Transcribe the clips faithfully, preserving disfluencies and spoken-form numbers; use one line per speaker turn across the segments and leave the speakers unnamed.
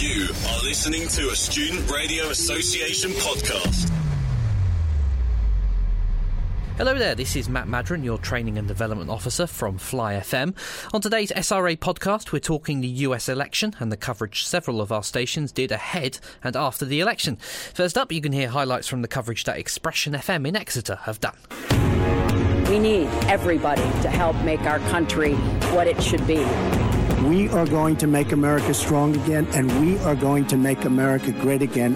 You are listening to a Student Radio Association podcast.
Hello there, this is Matt Madron, your Training and Development Officer from Fly F M. On today's S R A podcast, we're talking the U S election and the coverage several of our stations did ahead and after the election. First up, you can hear highlights from the coverage that Expression F M in Exeter have done.
We need everybody to help make our country what it should be.
We are going to make America strong again, and we are going to make America great again.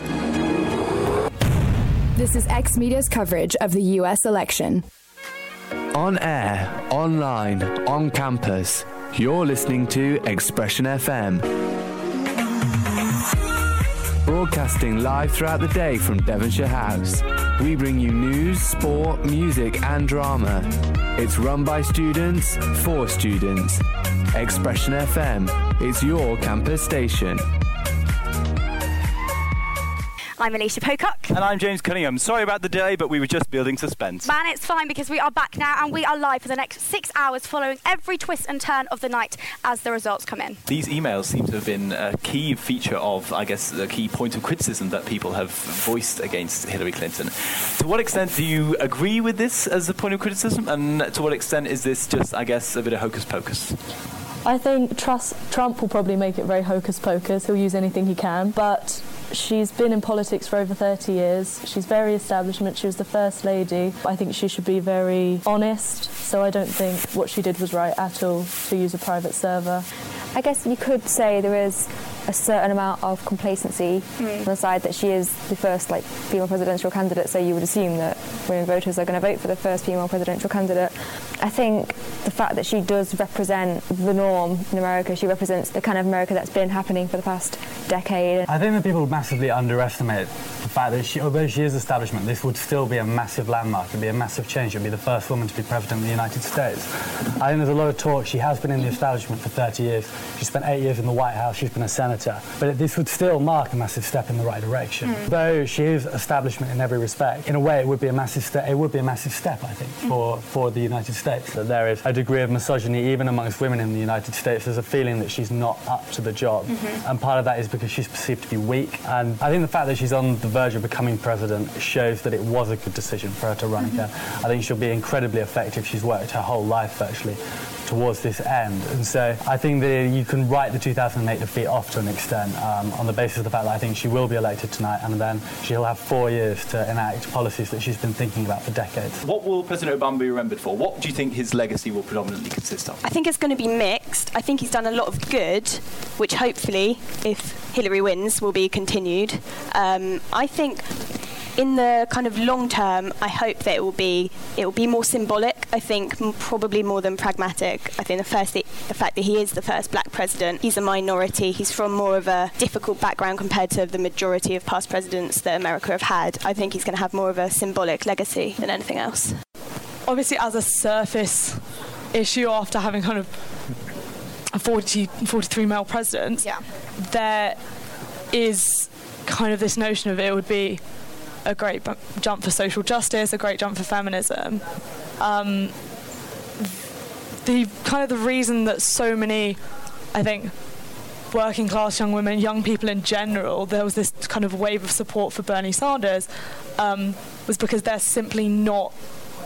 This is X Media's coverage of the U S election.
On air, online, on campus, you're listening to Expression F M. Broadcasting live throughout the day from Devonshire House. We bring you news, sport, music and drama. It's run by students, for students. Expression F M, it's your campus station.
I'm Alicia Pocock.
And I'm James Cunningham. Sorry about the delay, but we were just building suspense.
Man, it's fine because we are back now and we are live for the next six hours following every twist and turn of the night as the results come in.
These emails seem to have been a key feature of, I guess, the key point of criticism that people have voiced against Hillary Clinton. To what extent do you agree with this as a point of criticism? And to what extent is this just, I guess, a bit of hocus pocus?
I think trust, Trump will probably make it very hocus pocus. He'll use anything he can, but she's been in politics for over thirty years. She's very establishment. She was the First Lady. I think she should be very honest, so I don't think what she did was right at all to use a private server.
I guess you could say there is a certain amount of complacency mm. on the side that she is the first like female presidential candidate, so you would assume that women voters are going to vote for the first female presidential candidate. I think the fact that she does represent the norm in America, she represents the kind of America that's been happening for the past decade.
I think that people massively underestimate the fact that she, although she is establishment, this would still be a massive landmark. It would be a massive change. It would be the first woman to be president of the United States. I think there's a lot of talk. She has been in the establishment for thirty years. She spent eight years in the White House. She's been a senator. But this would still mark a massive step in the right direction. Mm. Though she is establishment in every respect, in a way it would be a massive step. It would be a massive step, I think, for, for the United States. That there is a degree of misogyny even amongst women in the United States. There's a feeling that she's not up to the job. Mm-hmm. And part of that is because she's perceived to be weak. And I think the fact that she's on the verge of becoming president shows that it was a good decision for her to run mm-hmm. again. I think she'll be incredibly effective. She's worked her whole life, actually, towards this end. And so I think that you can write the two thousand eight defeat off to an extent um, on the basis of the fact that I think she will be elected tonight, and then she'll have four years to enact policies that she's been thinking about for decades.
What will President Obama be remembered for? What do you think his legacy will predominantly consist of?
I think it's going to be mixed. I think he's done a lot of good, which hopefully, if Hillary wins, will be continued. Um, I think in the kind of long term, I hope that it will be it will be more symbolic. I think m- probably more than pragmatic. I think the first th- the fact that he is the first black president, he's a minority, he's from more of a difficult background compared to the majority of past presidents that America have had. I think he's going to have more of a symbolic legacy than anything else.
Obviously, as a surface issue, after having kind of a forty, forty-three male presidents, yeah. there is kind of this notion of it would be a great b- jump for social justice, a great jump for feminism. Um, the kind of the reason that so many, I think, working class young women, young people in general, there was this kind of wave of support for Bernie Sanders, um, was because there's simply not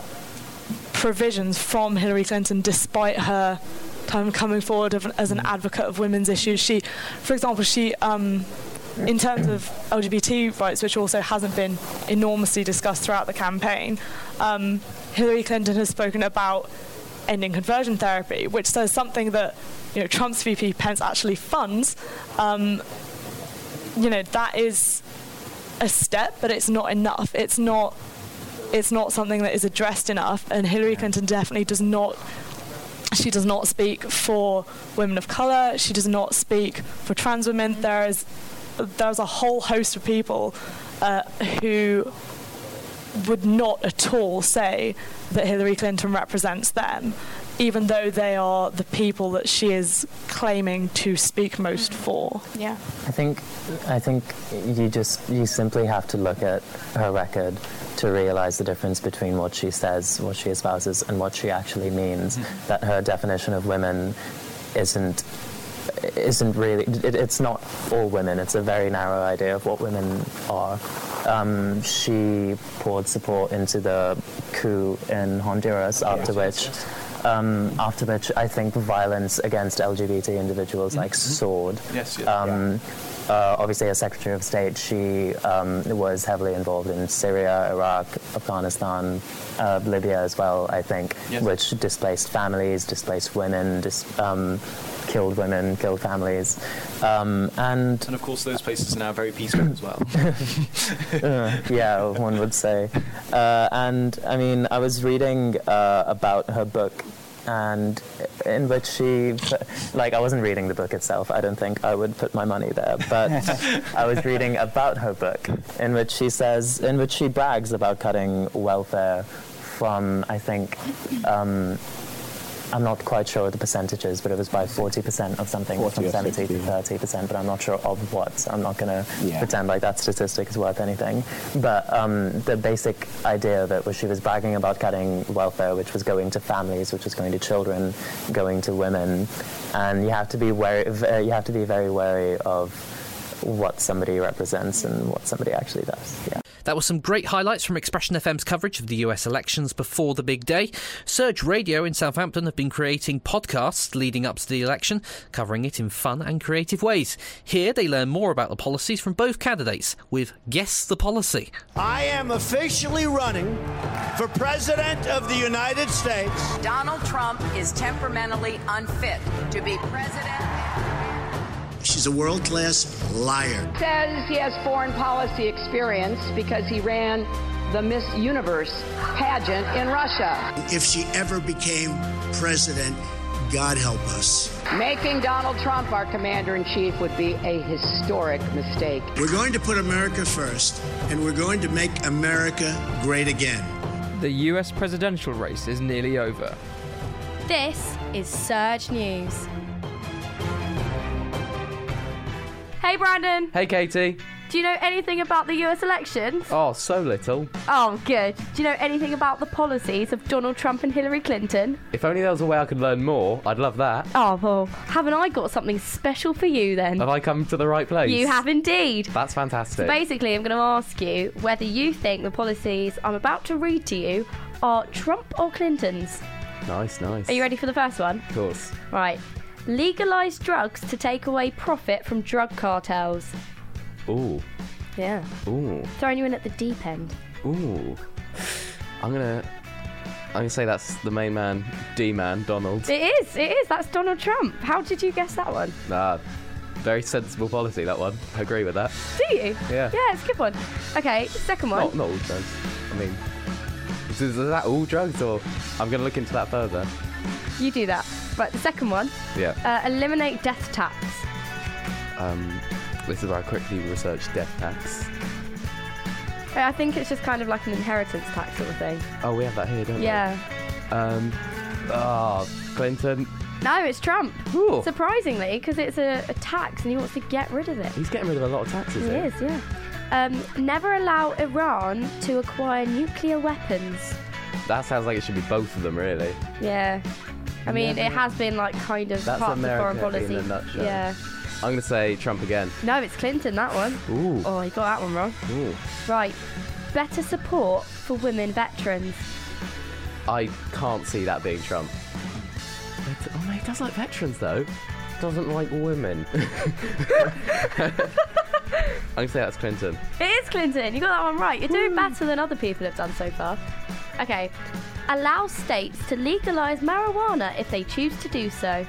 provisions from Hillary Clinton, despite her kind of coming forward of, as an advocate of women's issues. She, for example, she. Um, In terms of L G B T rights, which also hasn't been enormously discussed throughout the campaign, um, Hillary Clinton has spoken about ending conversion therapy, which says something that, you know, Trump's V P Pence actually funds. Um, you know, that is a step, but it's not enough. It's not. It's not something that is addressed enough, and Hillary Clinton definitely does not. She does not speak for women of colour. She does not speak for trans women. There is. There's a whole host of people uh, who would not at all say that Hillary Clinton represents them, even though they are the people that she is claiming to speak most for.
Yeah.
I think I think you just you simply have to look at her record to realise the difference between what she says, what she espouses, and what she actually means. Mm-hmm. That her definition of women isn't isn't really, it, it's not all women. It's a very narrow idea of what women are. Um, she poured support into the coup in Honduras, after yes, which, yes, yes. Um, after which I think violence against L G B T individuals mm-hmm. like soared.
Yes, yes.
Um,
yeah.
Uh, obviously, as Secretary of State, she um, was heavily involved in Syria, Iraq, Afghanistan, uh, Libya as well, I think, yes. which displaced families, displaced women, dis- um, killed women, killed families. Um, and,
and, of course, those places are now very peaceful as well.
uh, yeah, one would say. Uh, and, I mean, I was reading uh, about her book, and in which she, like, I wasn't reading the book itself. I don't think I would put my money there, but I was reading about her book, in which she says, in which she brags about cutting welfare from, I think, um, I'm not quite sure the percentages, but it was by forty percent of something, from seventy to thirty percent, but I'm not sure of what. So I'm not going to yeah. pretend like that statistic is worth anything. But um, the basic idea of it was she was bragging about cutting welfare, which was going to families, which was going to children, going to women, and you have to be wary. Uh, you have to be very wary of what somebody represents and what somebody actually does. Yeah.
That was some great highlights from Expression F M's coverage of the U S elections before the big day. Surge Radio in Southampton have been creating podcasts leading up to the election, covering it in fun and creative ways. Here they learn more about the policies from both candidates with Guess the Policy.
I am officially running for President of the United States.
Donald Trump is temperamentally unfit to be president.
She's a world-class liar.
Says he has foreign policy experience because he ran the Miss Universe pageant in Russia.
If she ever became president, God help us.
Making Donald Trump our commander-in-chief would be a historic mistake.
We're going to put America first, and we're going to make America great again.
The U S presidential race is nearly over.
This is Surge News. Hey Brandon.
Hey Katie.
Do you know anything about the U S elections?
Oh, so little.
Oh, good. Do you know anything about the policies of Donald Trump and Hillary Clinton?
If only there was a way I could learn more, I'd love that.
Oh, well, haven't I got something special for you then?
Have I come to the right place?
You have indeed.
That's fantastic.
So basically, I'm going to ask you whether you think the policies I'm about to read to you are Trump or Clinton's.
Nice, nice.
Are you ready for the first one?
Of course.
Right. Legalise drugs to take away profit from drug cartels.
Ooh.
Yeah.
Ooh.
Throwing you in at the deep end.
Ooh. I'm gonna. I'm gonna say that's the main man, D-man, Donald.
It is. It is. That's Donald Trump. How did you guess that one?
Nah. Very sensible policy, that one. I agree with that.
Do you?
Yeah.
Yeah, it's a good one. Okay, second one.
Not, not all drugs. I mean, is, is that all drugs, or I'm gonna look into that further.
You do that. Right, the second one.
Yeah.
Uh, eliminate death tax.
Um, this is where I quickly researched death tax.
I think it's just kind of like an inheritance tax sort of thing.
Oh, we have that here, don't
yeah.
we? Yeah. Um. Oh, Clinton.
No, it's Trump.
Ooh.
Surprisingly, because it's a, a tax and he wants to get rid of it.
He's getting rid of a lot of taxes.
He
here.
is, yeah. Um, never allow Iran to acquire nuclear weapons.
That sounds like it should be both of them, really.
Yeah. I mean,
Never.
it has been like kind of
That's
part
America
of the foreign policy.
in a nutshell.
Yeah.
I'm going to say Trump again.
No, it's Clinton, that one.
Ooh.
Oh, you got that one wrong.
Ooh.
Right. Better support for women veterans.
I can't see that being Trump. But, oh, mate, he does like veterans, though. Doesn't like women. I'm going to say that's Clinton.
It is Clinton. You got that one right. You're doing better than other people have done so far. Okay. Allow states to legalise marijuana if they choose to do so.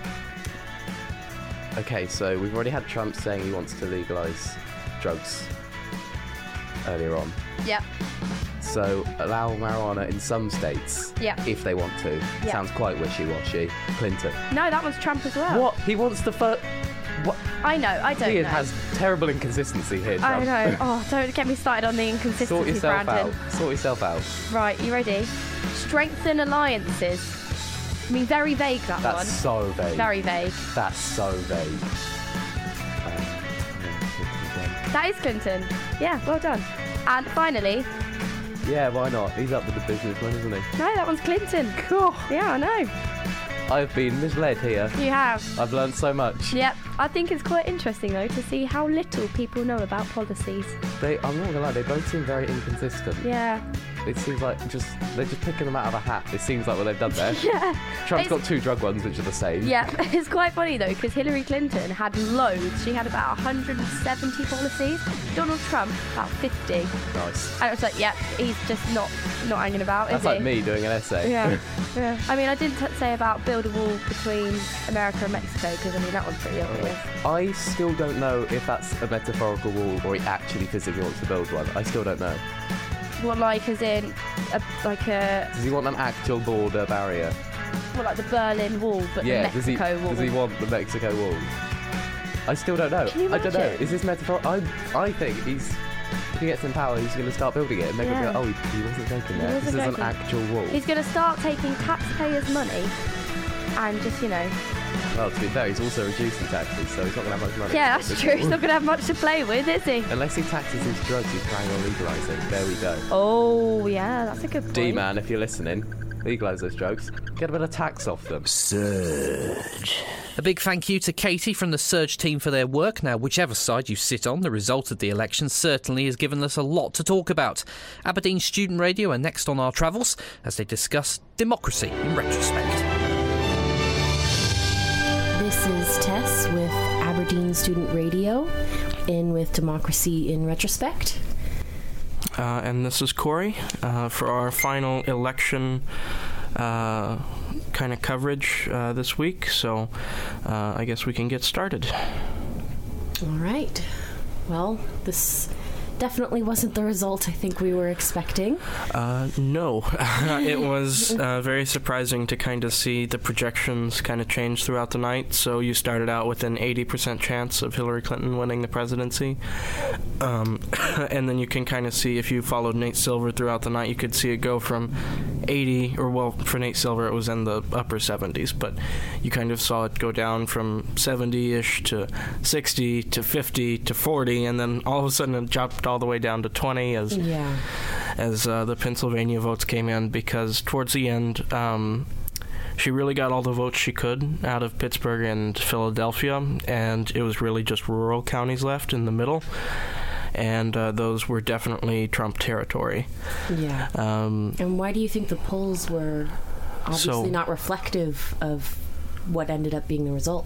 Okay, so we've already had Trump saying he wants to legalise drugs earlier on.
Yep.
So allow marijuana in some states
yep.
if they want to.
Yep.
Sounds quite wishy-washy. Clinton.
No, that one's Trump as well.
What? He wants to... Fir- what?
I know, I don't
he
know.
has terrible inconsistency here, Trump.
I know. Oh, don't get me started on the inconsistency,
Sort yourself
Brandon.
out. Sort yourself out.
Right, you ready? Strengthen alliances. I mean, very vague, that
That's
one.
That's so vague.
Very vague.
That's so vague.
That is Clinton. Yeah, well done. And finally...
Yeah, why not? He's up with the businessman, isn't he?
No, that one's Clinton.
Cool.
Yeah, I know.
I've been misled here.
You have.
I've learned so much.
Yep. I think it's quite interesting, though, to see how little people know about policies.
They, I'm not gonna lie, they both seem very inconsistent.
Yeah.
It seems like just they're just picking them out of a hat. It seems like what they've done there.
Yeah.
Trump's
It's-
got two drug ones, which are the same.
Yeah, it's quite funny though, because Hillary Clinton had loads. She had about one hundred seventy policies. Donald Trump, about fifty.
Nice.
And I was like, yeah, he's just not not hanging about,
That's
is
like
he?
me doing an essay.
Yeah, yeah. I mean, I didn't t- say about build a wall between America and Mexico, because I mean, that one's pretty obvious.
I still don't know if that's a metaphorical wall or he actually physically wants to build one. I still don't know.
What, like, as in, a, like a,
Does he want an actual border barrier?
what, like the Berlin Wall, but
yeah,
the
does he,
Mexico Wall?
does he want the Mexico wall? I still don't know.
Can you
I don't know.
imagine?
Is this metaphorical? I, I think he's, if he gets in power, he's going to start building it and they're
Yeah.
going to go, oh, he, he wasn't joking
He
there.
wasn't
This is an
joking.
actual wall.
He's going to start taking taxpayers' money and just, you know.
Well, to be fair, he's also reducing taxes, so he's not going to have much money.
Yeah, that's true. He's not going to have much to play with, is he?
Unless he taxes his drugs, he's planning on legalising. There we go.
Oh, yeah, that's a good point.
D-man, if you're listening, legalise those drugs. Get a bit of tax off them.
Surge. A big thank you to Katie from the Surge team for their work. Now, whichever side you sit on, the result of the election certainly has given us a lot to talk about. Aberdeen Student Radio are next on our travels as they discuss democracy in retrospect.
This is Tess with Aberdeen Student Radio, in with Democracy in Retrospect.
Uh, and this is Corey uh, for our final election uh, kind of coverage uh, this week. So uh, I guess we can get started.
All right. Well, this definitely wasn't the result I think we were expecting.
Uh, no. It was uh, very surprising to kind of see the projections kind of change throughout the night. So you started out with an eighty percent chance of Hillary Clinton winning the presidency. Um, and then you can kind of see, if you followed Nate Silver throughout the night, you could see it go from eighty, or well, for Nate Silver it was in the upper seventies, but you kind of saw it go down from seventy-ish to sixty to fifty to forty, and then all of a sudden it dropped all the way down to twenty as
yeah.
as uh, the Pennsylvania votes came in, because towards the end um, she really got all the votes she could out of Pittsburgh and Philadelphia, and it was really just rural counties left in the middle, and uh, those were definitely Trump territory.
Yeah.
Um,
and why do you think the polls were obviously
So-
not reflective of what ended up being the result?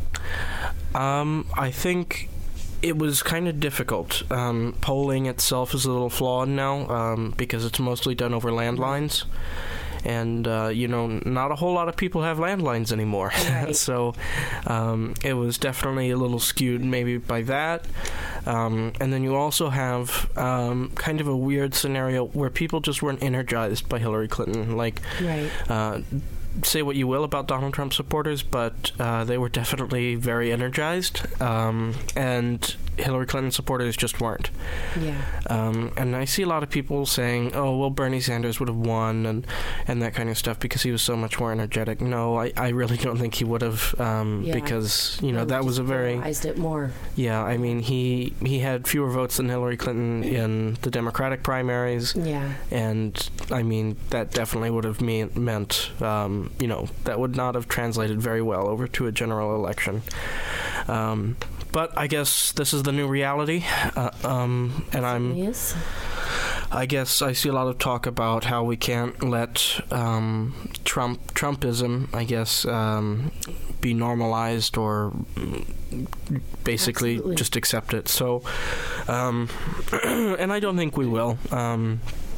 Um, I think it was kind of difficult. Um, polling itself is a little flawed now um, because it's mostly done over landlines. And, uh, you know, not a whole lot of people have landlines anymore.
Right.
So um, it was definitely a little skewed maybe by that. Um, and then you also have um, kind of a weird scenario where people just weren't energized by Hillary Clinton. Like,
Right.
uh, say what you will about Donald Trump supporters, but uh, they were definitely very energized, um, and Hillary Clinton supporters just weren't.
Yeah.
Um, and I see a lot of people saying, oh, well, Bernie Sanders would have won, and, and that kind of stuff, because he was so much more energetic. No, I, I really don't think he would have, um,
Yeah.
because, you know, that was a very...
Polarized it more.
Yeah, I mean, he he had fewer votes than Hillary Clinton in the Democratic primaries.
Yeah.
And, I mean, that definitely would have mean, meant, um, you know, that would not have translated very well over to a general election. Um, but I guess this is the new reality. Uh, um, and I'm...
Yes.
I guess I see a lot of talk about how we can't let um, Trump Trumpism, I guess, um, be normalized, or basically
Absolutely.
just accept it. So, um, and I don't think we will. Um,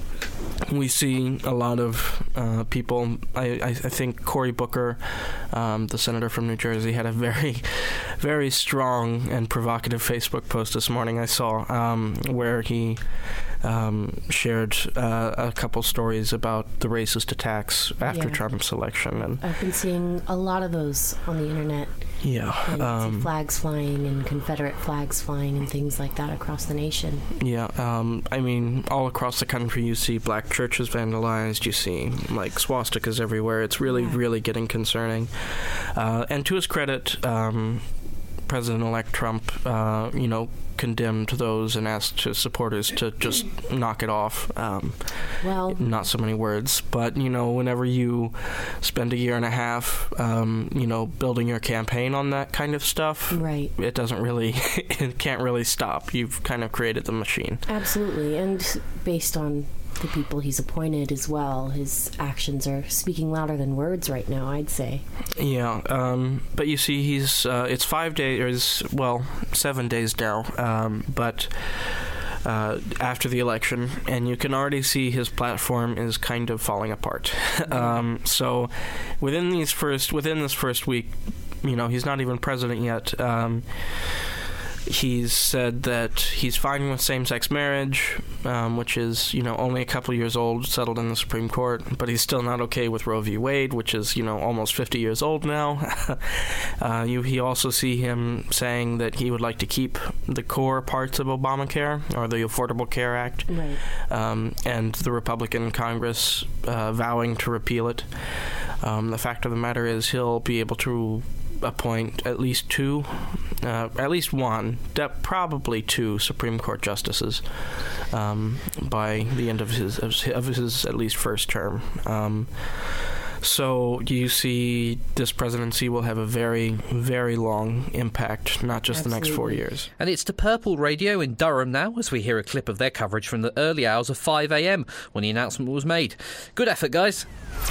we see a lot of uh, people. I, I, I think Cory Booker, um, the senator from New Jersey, had a very, very strong and provocative Facebook post this morning I saw, um, where he um, shared uh, a couple stories about the racist attacks after
Yeah.
Trump's election. And
I've been seeing a lot of those on the internet.
yeah,
And
um,
flags flying and Confederate flags flying and things like that across the nation.
Yeah, um, I mean, all across the country you see black churches vandalized, you see, like, swastikas everywhere. It's really,
Yeah.
really getting concerning. Uh, and to his credit, um, President-elect Trump, uh, you know, condemned those and asked his supporters to just knock it off. Um,
well,
not so many words, but you know, whenever you spend a year and a half, um, you know, building your campaign on that kind of stuff,
right?
It doesn't really, it can't really stop. You've kind of created the machine.
Absolutely, and based on the people he's appointed as well, his actions are speaking louder than words right now, I'd say.
Yeah, um, but you see, he's uh, it's five days, well, seven days now, um, but uh, after the election, and you can already see his platform is kind of falling apart. um, so within these first, within this first week, you know, he's not even president yet. Um, He's said that he's fine with same-sex marriage, um, which is, you know, only a couple years old, settled in the Supreme Court, but he's still not okay with Roe v. Wade, which is, you know, almost fifty years old now. uh, you, he also see him saying that he would like to keep the core parts of Obamacare, or the Affordable Care Act,
right.
um, and the Republican Congress uh, vowing to repeal it. Um, the fact of the matter is he'll be able to appoint at least two, uh, at least one, de- probably two Supreme Court justices um, by the end of his, of his of his at least first term. Um, so you see, this presidency will have a very, very long impact, not just Absolutely. the next four years.
And it's to Purple Radio in Durham now, as we hear a clip of their coverage from the early hours of five a.m. when the announcement was made. Good effort, guys.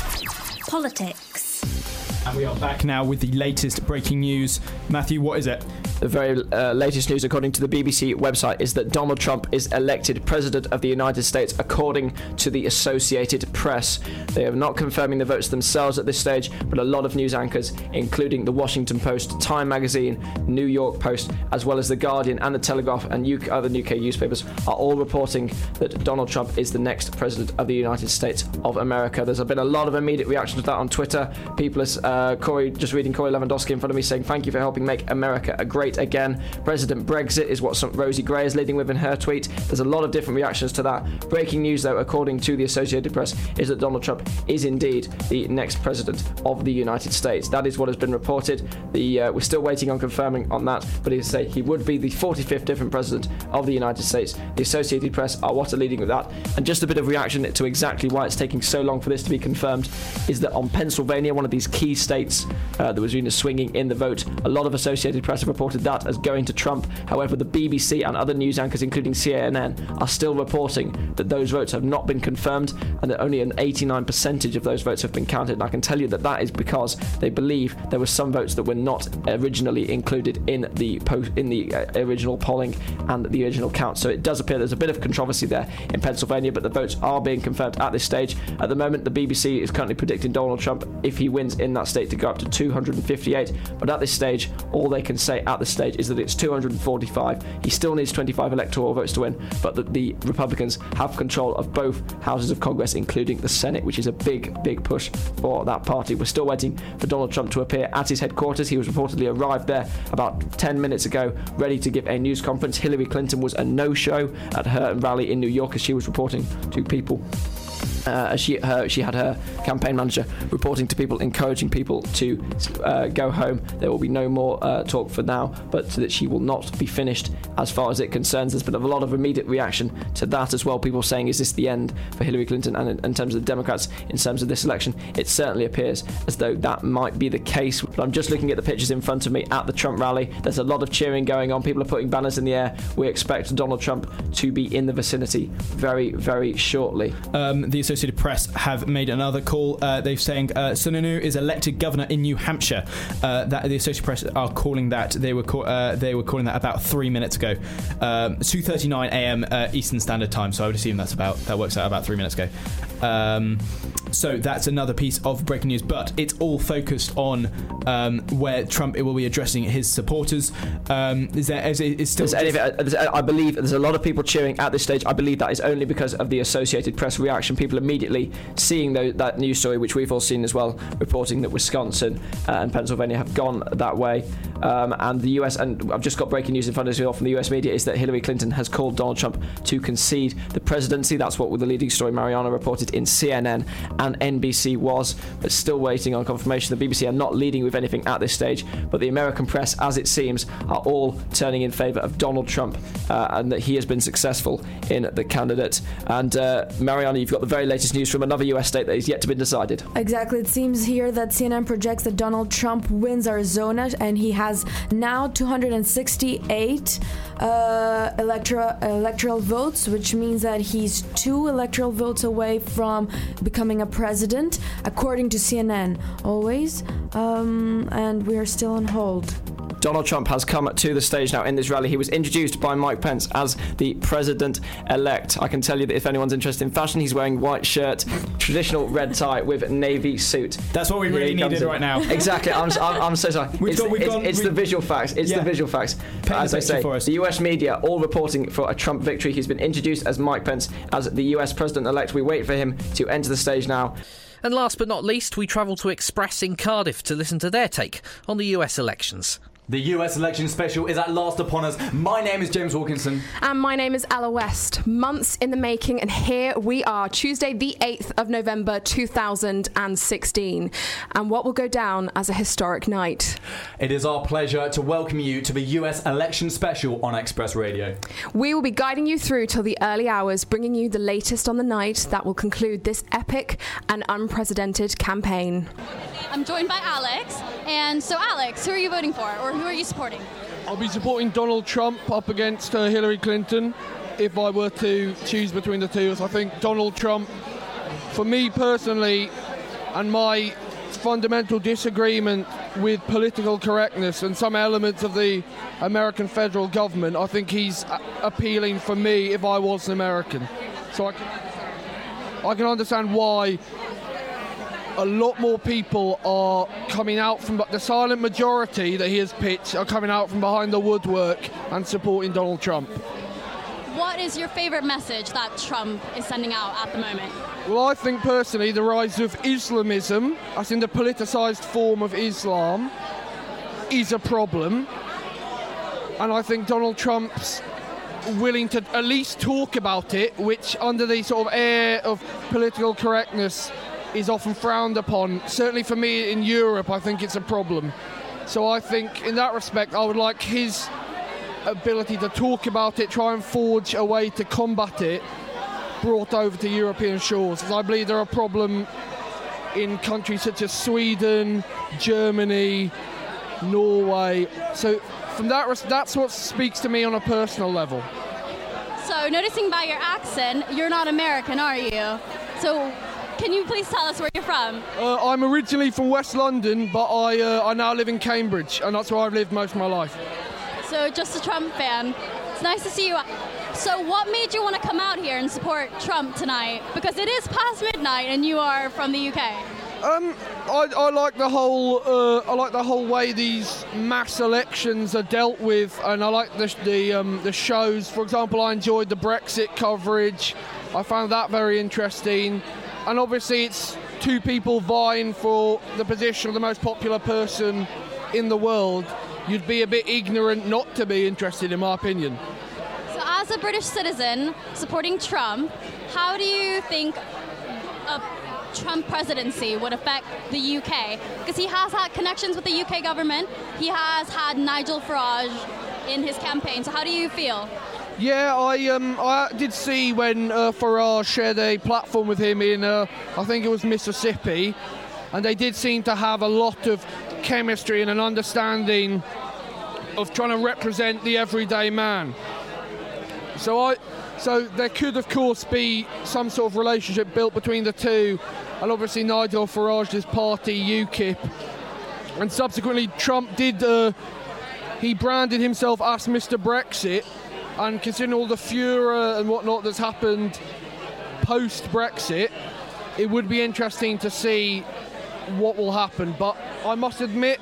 Politics.
And we are back now with the latest breaking news. Matthew, what is it?
The very uh, latest news, according to the B B C website, is that Donald Trump is elected President of the United States, according to the Associated Press. They are not confirming the votes themselves at this stage, but a lot of news anchors, including the Washington Post, Time Magazine, New York Post, as well as the Guardian and the Telegraph and U K, other U K newspapers, are all reporting that Donald Trump is the next President of the United States of America. There's been a lot of immediate reaction to that on Twitter. People are uh, Corey, just reading Corey Lewandowski in front of me saying, thank you for helping make America a great again. President Brexit is what some, Rosie Gray is leading with in her tweet. There's a lot of different reactions to that. Breaking news, though, according to the Associated Press, is that Donald Trump is indeed the next president of the United States. That is what has been reported. The uh, we're still waiting on confirming on that, but he say he would be the forty-fifth different president of the United States. The Associated Press are what are leading with that. And just a bit of reaction to exactly why it's taking so long for this to be confirmed is that on Pennsylvania, one of these key states uh, that was really swinging in the vote, a lot of Associated Press have reported that as going to Trump. However, the B B C and other news anchors, including C N N, are still reporting that those votes have not been confirmed and that only an eighty-nine percentage of those votes have been counted. And I can tell you that that is because they believe there were some votes that were not originally included in the post, in the uh, original polling and the original count. So it does appear there's a bit of controversy there in Pennsylvania, but the votes are being confirmed at this stage. At the moment, the B B C is currently predicting Donald Trump, if he wins in that state, to go up to two hundred fifty-eight. But at this stage, all they can say at this stage is that it's two hundred forty-five. He still needs twenty-five electoral votes to win, but the, the Republicans have control of both houses of Congress, including the Senate, which is a big, big push for that party. We're still waiting for Donald Trump to appear at his headquarters. He was reportedly arrived there about ten minutes ago, ready to give a news conference. Hillary Clinton was a no-show at her rally in New York as she was reporting to people. Uh, she her, she had her campaign manager reporting to people, encouraging people to uh, go home. There will be no more uh, talk for now, but that she will not be finished as far as it concerns. There's been a lot of immediate reaction to that as well. People saying, is this the end for Hillary Clinton? And in, in terms of the Democrats, in terms of this election, it certainly appears as though that might be the case. But I'm just looking at the pictures in front of me at the Trump rally. There's a lot of cheering going on. People are putting banners in the air. We expect Donald Trump to be in the vicinity very, very shortly.
Um, the Associated Press have made another call. Uh, they're saying uh, Sununu is elected governor in New Hampshire. Uh, that the Associated Press are calling that. They were call, uh, they were calling that about three minutes ago, um, two thirty-nine a.m. Uh, Eastern Standard Time. So I would assume that's about that works out about three minutes ago. Um, so that's another piece of breaking news, but it's all focused on um, where Trump will be addressing his supporters. Um, is there is, is still?
Just... Any, I believe there's a lot of people cheering at this stage. I believe that is only because of the Associated Press reaction. People immediately seeing the, that news story, which we've all seen as well, reporting that Wisconsin uh, and Pennsylvania have gone that way. Um, and the U S, and I've just got breaking news in front of us from the U S media, is that Hillary Clinton has called Donald Trump to concede the presidency. That's what the leading story Mariana reported in C N N and N B C was, but still waiting on confirmation. The B B C are not leading with anything at this stage, but the American press, as it seems, are all turning in favour of Donald Trump uh, and that he has been successful in the candidate. And uh, Mariana, you've got the very latest news from another U S state that is yet to be decided.
Exactly. It seems here that C N N projects that Donald Trump wins Arizona, and he has now two hundred sixty-eight uh, electoral electoral votes, which means that he's two electoral votes away from becoming a president, according to C N N. Always, um, and we are still on hold.
Donald Trump has come to the stage now in this rally. He was introduced by Mike Pence as the president-elect. I can tell you that if anyone's interested in fashion, he's wearing white shirt, traditional red tie with navy suit.
That's what we
Here
really
he comes
needed
in.
right now.
Exactly. I'm, I'm, I'm so sorry.
We've
it's
got- we've
it's,
gone-
it's
we-
the visual facts. It's
Yeah.
the visual facts.
Paint
As
the
I
picture
say,
for us.
the U S media all reporting for a Trump victory. He's been introduced as Mike Pence as the U S president-elect. We wait for him to enter the stage now.
And last but not least, we travel to Express in Cardiff to listen to their take on the U S elections.
The U S election special is at last upon us. My name is James Wilkinson.
And my name is Ella West. Months in the making, and here we are, Tuesday the eighth of November two thousand sixteen. And what will go down as a historic night?
It is our pleasure to welcome you to the U S election special on Express Radio.
We will be guiding you through till the early hours, bringing you the latest on the night that will conclude this epic and unprecedented campaign.
I'm joined by Alex. And so, Alex, who are you voting for, or who are you supporting?
I'll be supporting Donald Trump up against uh, Hillary Clinton if I were to choose between the two. So I think Donald Trump, for me personally, and my fundamental disagreement with political correctness and some elements of the American federal government, I think he's a- appealing for me if I was an American. So I can, I can understand why a lot more people are coming out from the silent majority that he has pitched are coming out from behind the woodwork and supporting Donald Trump.
What is your favorite message that Trump is sending out at the moment?
Well, I think personally the rise of Islamism, as in the politicised form of Islam, is a problem. And I think Donald Trump's willing to at least talk about it, which under the sort of air of political correctness is often frowned upon. Certainly for me in Europe, I think it's a problem. So I think in that respect, I would like his ability to talk about it, try and forge a way to combat it, brought over to European shores. Because I believe there are a problem in countries such as Sweden, Germany, Norway. So from that, res- that's what speaks to me on a personal level.
So, noticing by your accent, you're not American, are you? So, can you please tell us where you're from?
Uh, I'm originally from West London, but I uh, I now live in Cambridge, and that's where I've lived most of my life.
So, just a Trump fan. It's nice to see you. So, what made you want to come out here and support Trump tonight? Because it is past midnight, and you are from the U K.
Um, I, I like the whole uh, I like the whole way these mass elections are dealt with, and I like the the um, the shows. For example, I enjoyed the Brexit coverage. I found that very interesting. And obviously it's two people vying for the position of the most popular person in the world. You'd be a bit ignorant not to be interested, in my opinion.
So as a British citizen supporting Trump, how do you think a Trump presidency would affect the U K? Because he has had connections with the U K government. He has had Nigel Farage in his campaign. So how do you feel?
Yeah, I um I did see when uh, Farage shared a platform with him in uh, I think it was Mississippi, and they did seem to have a lot of chemistry and an understanding of trying to represent the everyday man. So I so there could of course be some sort of relationship built between the two, and obviously Nigel Farage's party UKIP, and subsequently Trump did uh, he branded himself as Mister Brexit. And considering all the furor and whatnot that's happened post-Brexit, it would be interesting to see what will happen. But I must admit,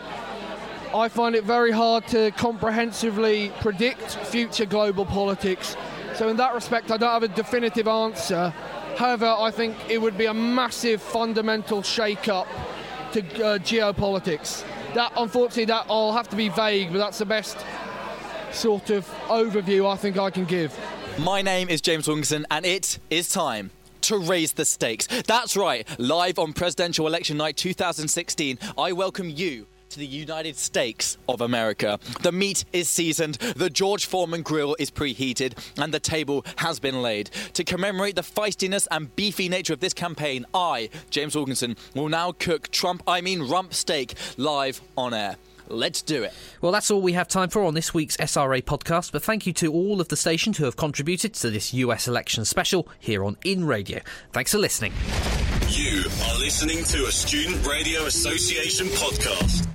I find it very hard to comprehensively predict future global politics. So in that respect, I don't have a definitive answer. However, I think it would be a massive fundamental shake-up to uh, geopolitics. That, unfortunately, that I'll have to be vague, but that's the best sort of overview I think I can give.
My name is James Wilkinson, and it is time to
to raise the stakes. That's right, live on Presidential Election Night two thousand sixteen, I welcome you to the United States of America. The meat is seasoned, the George Foreman grill is preheated, and the table has been laid. To commemorate the feistiness and beefy nature of this campaign, I, James Wilkinson, will now cook Trump, I mean rump steak, live on air. Let's do it.
Well, that's all we have time for on this week's S R A podcast, but thank you to all of the stations who have contributed to this U S election special here on In Radio. Thanks for listening.
You are listening to a Student Radio Association podcast.